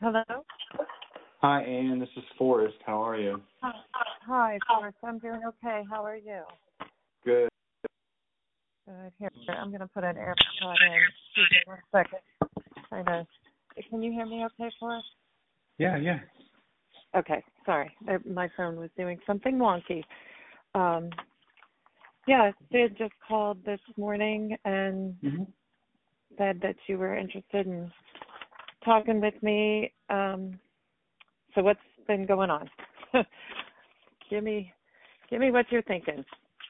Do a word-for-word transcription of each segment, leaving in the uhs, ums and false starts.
Hello? Hi, Ann. This is Forrest. How are you? Hi, Hi, Forrest. I'm doing okay. How are you? Good. Good. Here, I'm going to put an AirPod in. Excuse me one second. Trying to, can you hear me okay, Forrest? Yeah, yeah. Okay. Sorry. Uh, My phone was doing something wonky. Um, yeah, Sid just called this morning and Mm-hmm. said that you were interested in talking with me. Um, so what's been going on? give me, give me what you're thinking.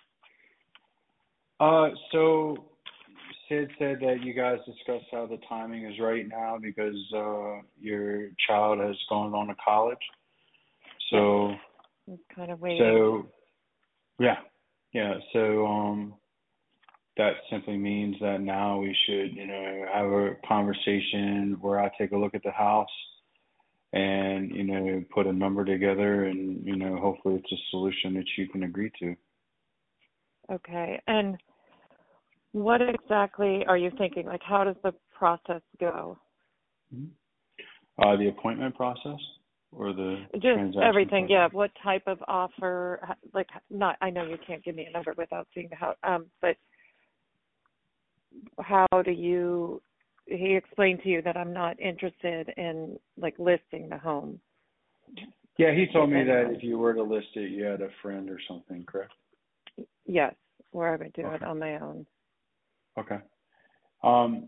Uh, so Sid said that you guys discussed how the timing is right now because uh, your child has gone on to college. So, Yes. I'm kind of waiting. so yeah, yeah. So um, that simply means that now we should, you know, have a conversation where I take a look at the house and, you know, put a number together and, you know, hopefully it's a solution that you can agree to. Okay. And what exactly are you thinking? Like, how does the process go? Mhm. Uh, the appointment process or the Just transaction everything. process? Yeah. What type of offer? h- Like, not. I know you can't give me a number without seeing the house. Um, but how do you? He explained to you that I'm not interested in like listing the home Yeah, he with told me that anyone. if you were to list it, you had a friend or something, correct? Yes, or I would do it Okay. on my own. Okay. Um,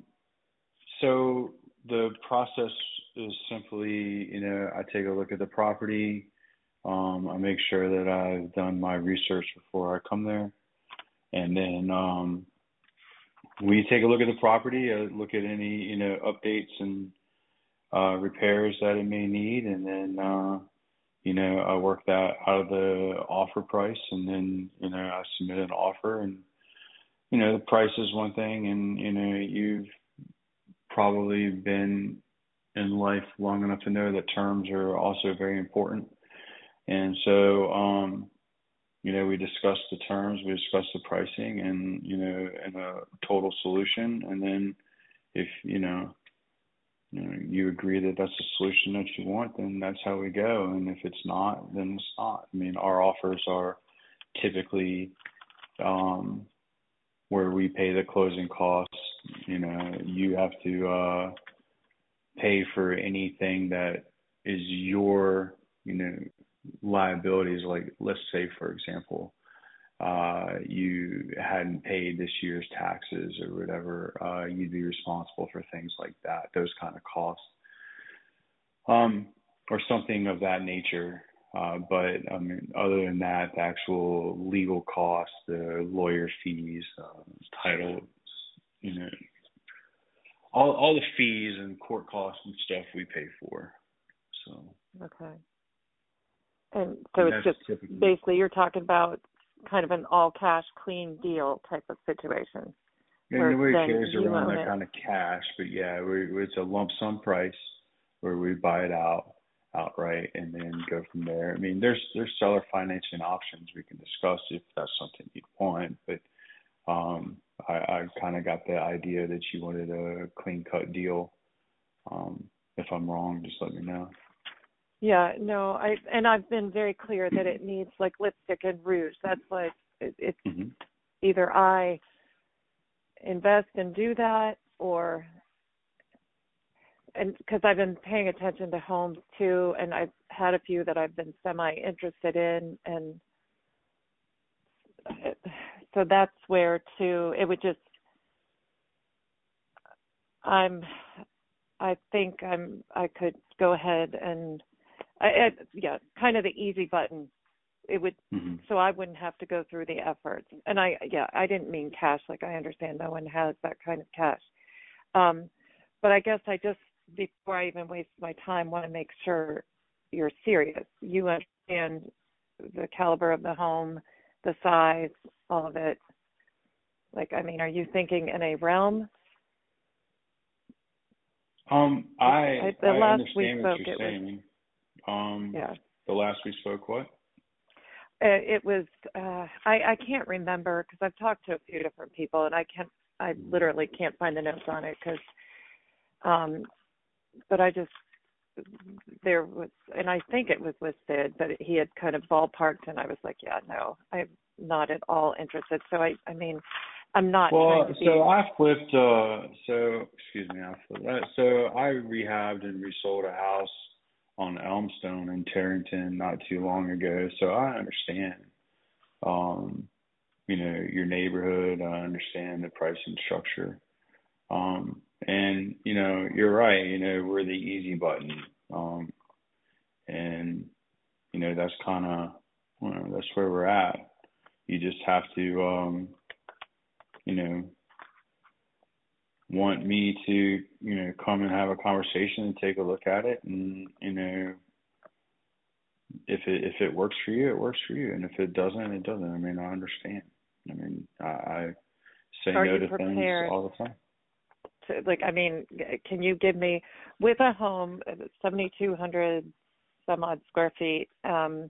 so the process is simply, you know, I take a look at the property. Um, I make sure that I've done my research before I come there. And then um, we take a look at the property, uh, look at any, you know, updates and uh, repairs that it may need, and then uh, you know, I work that out of the offer price, and then, you know, I submit an offer, and, you know, the price is one thing, and, you know, you've probably been in life long enough to know that terms are also very important. And so, um, you know, we discuss the terms, we discuss the pricing and, you know, and a total solution. And then if, you know, you know, you agree that that's the solution that you want, then that's how we go. And if it's not, then it's not. I mean, our offers are typically um, where we pay the closing costs. You know, you have to uh, pay for anything that is your, you know, liabilities. Like, let's say, for example, uh, you hadn't paid this year's taxes or whatever, uh, you'd be responsible for things like that, those kind of costs. Um, or something of that nature. Uh, but I mean, other than that, the actual legal costs, the lawyer fees, uh, title, you know, all all the fees and court costs and stuff we pay for. So, Okay. And so and it's that's just typically. basically you're talking about kind of an all cash clean deal type of situation And where nobody then carries you around own that it. kind of cash, but yeah, we, it's a lump sum price where we buy it out outright and then go from there. I mean, there's there's seller financing options we can discuss if that's something you'd want, but um, I, I kind of got the idea that you wanted a clean cut deal. Um, if I'm wrong, just let me know. Yeah, no, I and I've been very clear that it needs like lipstick and rouge. That's like it, it's Hmm. either I invest and do that or and because I've been paying attention to homes too, and I've had a few that I've been semi interested in, and it, so that's where too it would just I'm I think I'm I could go ahead and I, I yeah kind of the easy button it would Hmm. so I wouldn't have to go through the efforts, and I yeah I didn't mean cash, like I understand no one has that kind of cash, um but I guess I just before I even waste my time want to make sure you're serious, you understand the caliber of the home, the size, all of it. Like, I mean, are you thinking in a realm? Um, I I, the I last we understand what spoke you're it was saying. Um, yeah the last we spoke, what? Uh, it was uh I I can't remember because I've talked to a few different people and I can't I literally can't find the notes on it because um but I just there was, and I think it was with Sid, but he had kind of ballparked, and I was like, yeah, no, I'm not at all interested. So I, I mean, I'm not Well, trying to be. so I flipped. Uh, so excuse me, I flipped. Uh, so I rehabbed and resold a house on Elmstone in Tarrington not too long ago. So I understand, um, you know, your neighborhood. I understand the pricing structure. Um, and you know, you're right. You know, we're the easy button. Um, and you know, that's kind of, you know, that's where we're at. You just have to, um, you know, want me to, you know, come and have a conversation and take a look at it, and you know, if it if it works for you, it works for you, and if it doesn't, it doesn't. I mean, I understand. I mean, I, I say Are no you to things prepared all the time. to, like, I mean, can you give me, with a home, seventy-two hundred some odd square feet, um,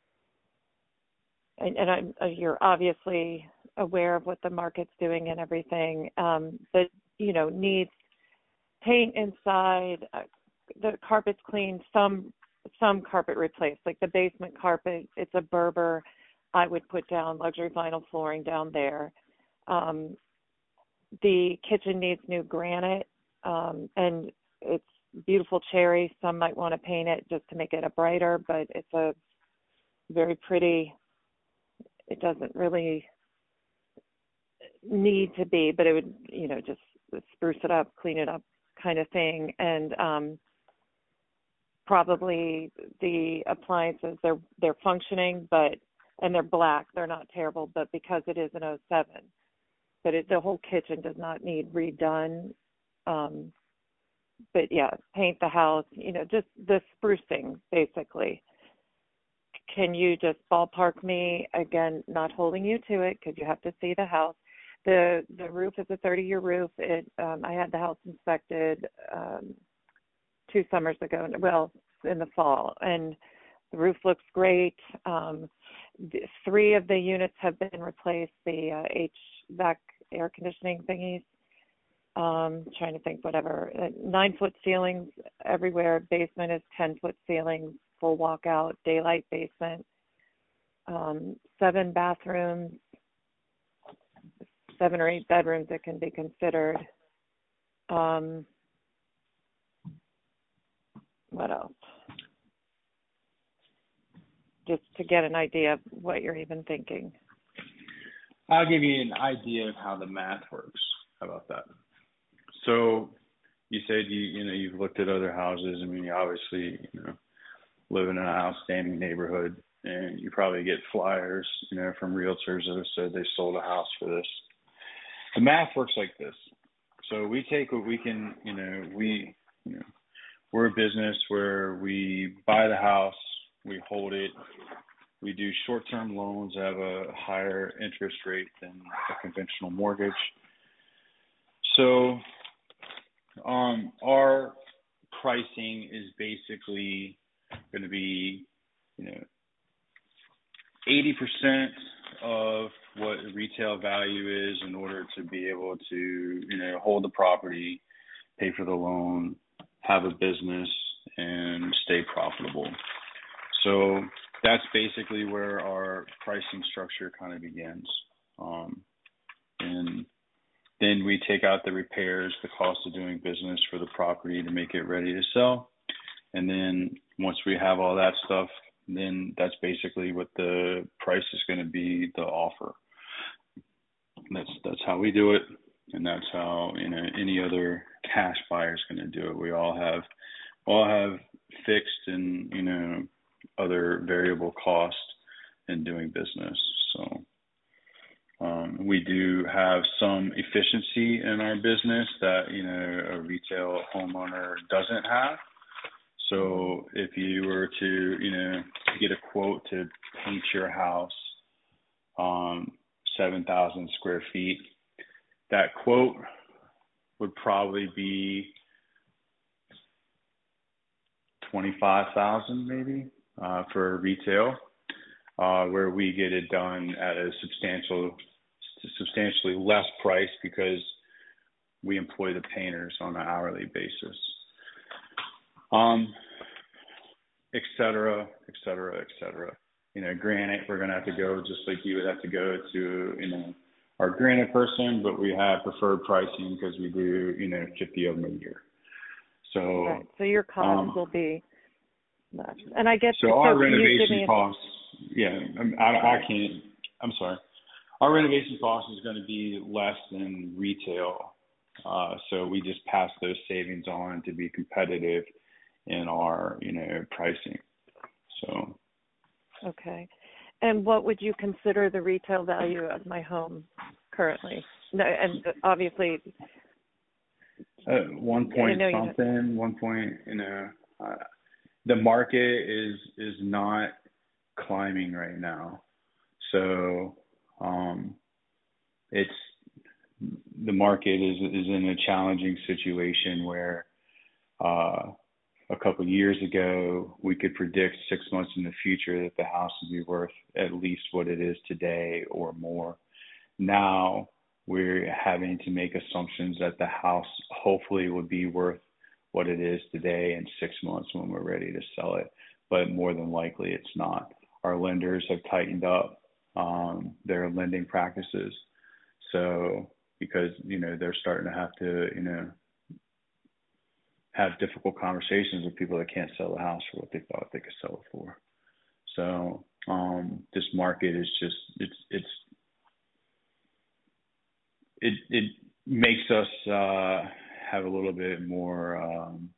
and, and I'm, uh, you're obviously aware of what the market's doing and everything, um, that, you know, needs paint inside, uh, the carpet's cleaned, some, some carpet replaced, like the basement carpet, it's a Berber. I would put down luxury vinyl flooring down there. Um, the kitchen needs new granite, um, and it's beautiful cherry. Some might want to paint it just to make it a brighter, but it's a very pretty, it doesn't really need to be, but it would, you know, just spruce it up, clean it up kind of thing. And um, probably the appliances, they're they're functioning, but, and they're black. They're not terrible, but because it is an oh seven, but it, the whole kitchen does not need redone. Um, but yeah, paint the house, you know, just the sprucing basically. Can you just ballpark me, again, not holding you to it because you have to see the house. The the roof is a thirty-year roof. It um, I had the house inspected um, two summers ago, well, in the fall, and the roof looks great. Um, the, three of the units have been replaced, the uh, H V A C air conditioning thingies. Um, trying to think, whatever. Uh, nine foot ceilings everywhere. Basement is ten foot ceilings, full walkout, daylight basement. Um, seven bathrooms, seven or eight bedrooms that can be considered. Um, what else? Just to get an idea of what you're even thinking. I'll give you an idea of how the math works. How about that? So you said you you know you've looked at other houses. I mean, you obviously you know live in an outstanding neighborhood, and you probably get flyers you know from realtors that have said they sold a house for this. The math works like this. So we take what we can, you know, we you know we're a business where we buy the house, we hold it, we do short-term loans that have a higher interest rate than a conventional mortgage. So um, our pricing is basically going to be, you know, eighty percent of what retail value is in order to be able to, you know, hold the property, pay for the loan, have a business, and stay profitable. So that's basically where our pricing structure kind of begins. Um, and then we take out the repairs, the cost of doing business for the property to make it ready to sell. And then once we have all that stuff, then that's basically what the price is going to be, the offer. That's that's how we do it, and that's how you know any other cash buyer is going to do it. We all have all have fixed and you know other variable costs in doing business. So um, we do have some efficiency in our business that you know a retail homeowner doesn't have. So if you were to you know get a quote to paint your house um, seven thousand square feet, that quote would probably be twenty-five thousand maybe uh, for retail, uh, where we get it done at a substantial, substantially less price because we employ the painters on an hourly basis. Um, et cetera, et cetera, et cetera. You know, granted, we're going to have to go just like you would have to go to, you know, our granite person, but we have preferred pricing because we do, you know, fifty of them a year. So, Right. So your costs um, will be less. And I get, so so our can you give renovation me costs, yeah, I, I, I can't, I'm sorry. Our renovation cost is going to be less than retail. Uh, so we just pass those savings on to be competitive in our, you know, pricing. So. a, okay. And what would you consider the retail value of my home currently? No, and obviously, Uh, one point I know something, one point, you know, uh, the market is is not climbing right now, so um, it's the market is is in a challenging situation where uh, a couple of years ago we could predict six months in the future that the house would be worth at least what it is today or more. Now we're having to make assumptions that the house hopefully would be worth what it is today in six months when we're ready to sell it. But more than likely it's not. Our lenders have tightened up um, their lending practices. So because, you know, they're starting to have to, you know, have difficult conversations with people that can't sell the house for what they thought they could sell it for. So um, this market is just, it's, it's, it it makes us uh, have a little bit more um,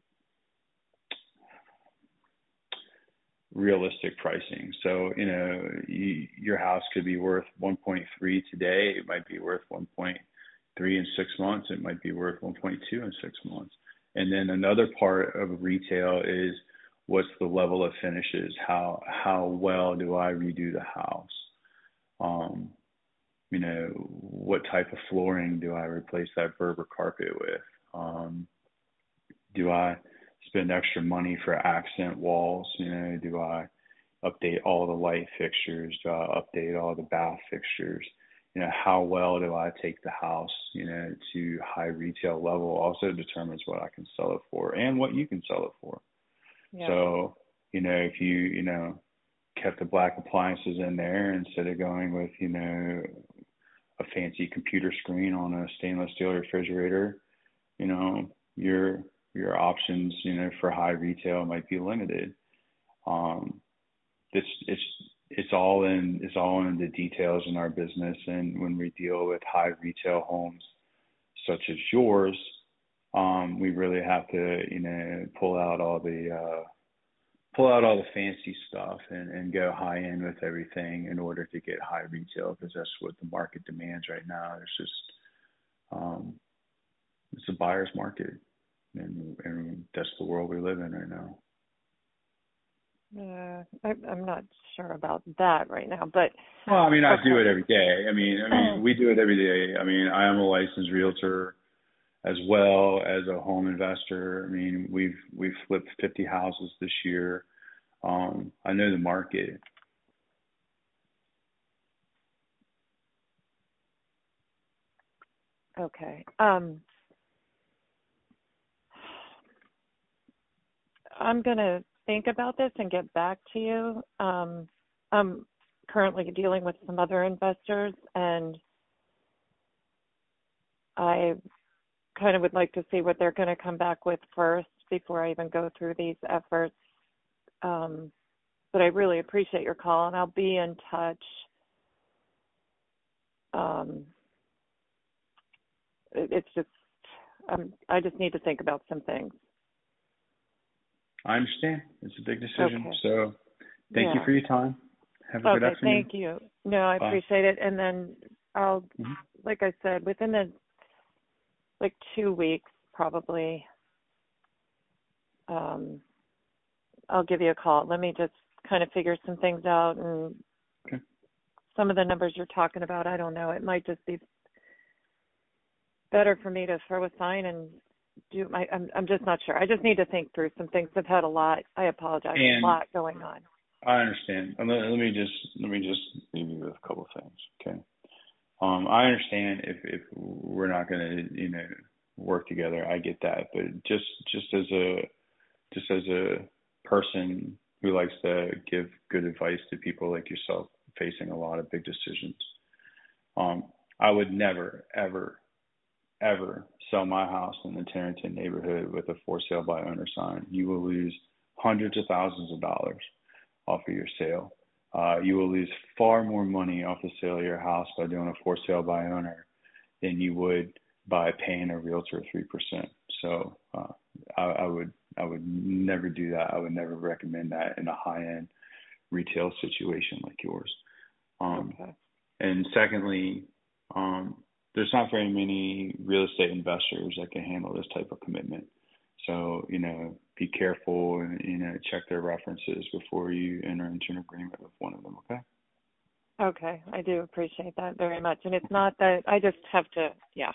realistic pricing. So, you know, you, your house could be worth one point three today. It might be worth one point three in six months. It might be worth one point two in six months. And then another part of retail is what's the level of finishes? How how well do I redo the house? Um, you know, what type of flooring do I replace that Berber carpet with? Um, do I spend extra money for accent walls? You know, do I update all the light fixtures? Do I update all the bath fixtures? You know, how well do I take the house, you know, to high retail level also determines what I can sell it for and what you can sell it for. Yeah. So, you know, if you, you know, kept the black appliances in there instead of going with, you know, a fancy computer screen on a stainless steel refrigerator, you know, your your options, you know, for high retail might be limited. Um, it's it's it's all in it's all in the details in our business, and when we deal with high retail homes such as yours, um, we really have to, you know, pull out all the uh, pull out all the fancy stuff and, and go high end with everything in order to get high retail, because that's what the market demands right now. It's just um, it's a buyer's market, and, and that's the world we live in right now. Uh, I, I'm not sure about that right now, but Well, I mean, I okay. do it every day. I mean, I mean, we do it every day. I mean, I am a licensed realtor as well as a home investor. I mean, we've we've flipped fifty houses this year. Um, I know the market. Okay. Um, I'm going to think about this and get back to you. Um, I'm currently dealing with some other investors, and I kind of would like to see what they're going to come back with first before I even go through these efforts. Um, but I really appreciate your call, and I'll be in touch. Um, it, it's just, um, I just need to think about some things. I understand. It's a big decision. Okay. So thank Yeah. you for your time. Have a Okay, good afternoon. thank you. No, I Bye. appreciate it. And then I'll, Mm-hmm. like I said, within the like two weeks probably, um, I'll give you a call. Let me just kind of figure some things out, and Okay. some of the numbers you're talking about, I don't know. It might just be better for me to throw a sign and do my. I'm I'm just not sure. I just need to think through some things. I've had a lot. I apologize. And A lot going on. I understand. Let, let me just let me just leave you with a couple of things. Okay. Um, I understand if if we're not going to, you know, work together. I get that, but just just as a just as a person who likes to give good advice to people like yourself facing a lot of big decisions. Um, I would never, ever, ever sell my house in the Tarrenton neighborhood with a for sale by owner sign. You will lose hundreds of thousands of dollars off of your sale. Uh, you will lose far more money off the sale of your house by doing a for sale by owner than you would by paying a realtor three percent. So uh, I, I would I would never do that. I would never recommend that in a high end retail situation like yours. Um, Okay. And secondly, um, there's not very many real estate investors that can handle this type of commitment. So, you know, be careful and, you know, check their references before you enter into an agreement with one of them, okay? Okay. I do appreciate that very much. And it's not that I just have to, yeah.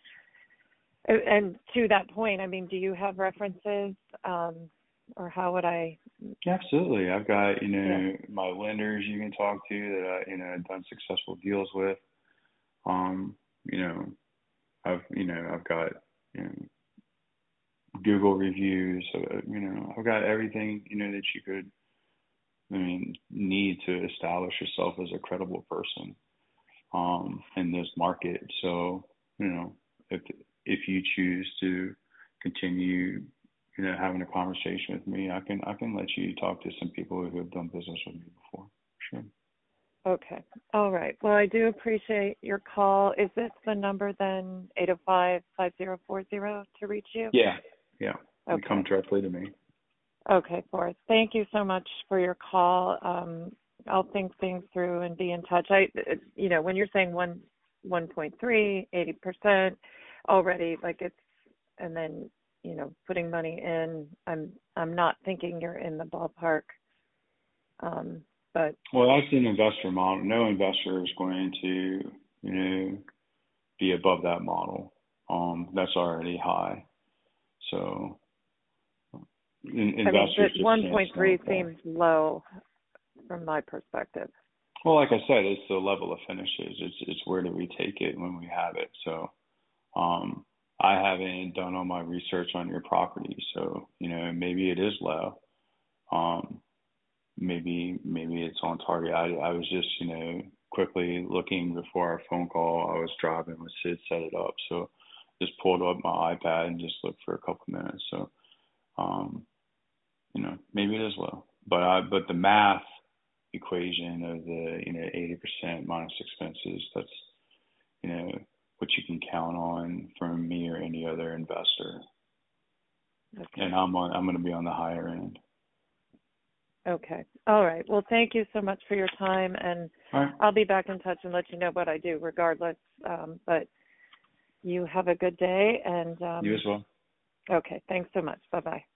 And and to that point, I mean, do you have references, um, or how would I? Absolutely. I've got, you know, Yeah. my lenders you can talk to that I, you know, done successful deals with. Um, you know, I've, you know, I've got, you know, Google reviews, uh, you know, I've got everything, you know, that you could, I mean, need to establish yourself as a credible person, um, in this market. So, you know, if, if you choose to continue, you know, having a conversation with me, I can, I can let you talk to some people who have done business with me before. Sure. Okay. All right. Well, I do appreciate your call. Is this the number then, eight oh five, five oh four oh to reach you? Yeah. Yeah. You Okay. come directly to me. Okay, Forrest. Thank you so much for your call. Um, I'll think things through and be in touch. I, it, you know, when you're saying one, one point three, eighty percent already, like it's, and then, you know, putting money in, I'm, I'm not thinking you're in the ballpark. Um, but Well, that's an investor model. No investor is going to, you know, be above that model. Um, that's already high. So in, I mean, investors the just can't one point three stand that. seems low from my perspective. Well, like I said, it's the level of finishes. It's it's where do we take it when we have it. So um, I haven't done all my research on your property, so you know maybe it is low. Um, maybe maybe it's on target. I I was just you know quickly looking before our phone call. I was driving with Sid set it up, so just pulled up my iPad and just looked for a couple minutes. So um, you know maybe it is low, but I but the math equation of the you know eighty percent minus expenses, that's you know what you can count on from me or any other investor. Okay. And I'm on I'm going to be on the higher end. Okay. All right. Well, thank you so much for your time, and All right. I'll be back in touch and let you know what I do regardless. Um, but you have a good day, and um, You as well. okay. Thanks so much. Bye-bye.